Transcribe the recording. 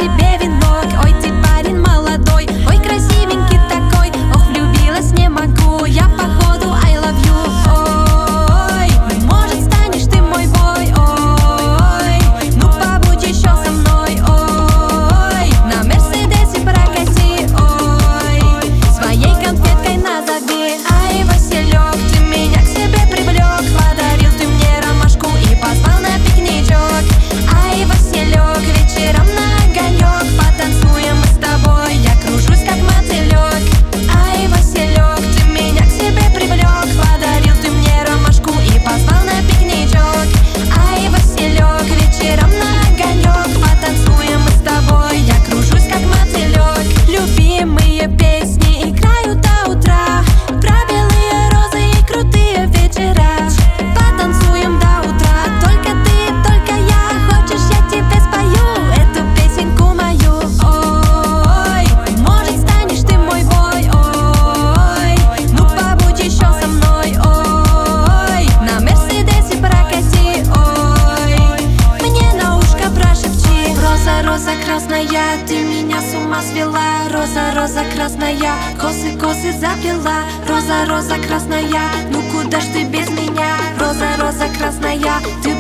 себе венок. Ой, ты парень молодой, ой, красивенький такой. Ох, влюбилась не могу, я походу I love you. Ой, ну может станешь ты мой бой. Ой, ну побудь еще со мной. Ой, на Мерседесе прокати. Ой, своей конфеткой назови. Ай, Василек, ты меня к себе привлек. Подарил ты мне ромашку и позвал на пикничок. Ай, Василек, вечером на огонек. Потанцуем мы с тобой, я кружусь как мотылек. Ай, Василек, ты меня к себе привлек. Подарил ты мне ромашку и позвал на пикничок. Ай, Василек, вечером на огонек. Потанцуем мы с тобой, я кружусь как мотылек. Любимые песни играют до утра, про белые розы и крутые вечера. Потанцуем до утра, только ты, только я. Хочешь, я тебе спою эту песенку мою. Ой, может станешь ты мой бой. Ой, ну побудь еще со мной. Ой, на Мерседесе прокати. Ой, мне на ушко прошепчи. Роза, роза красная, ты меня с ума свела. Роза, роза красная, косы, косы заплела. Роза, роза красная, ну куда ж ты без меня? Роза, роза красная, ты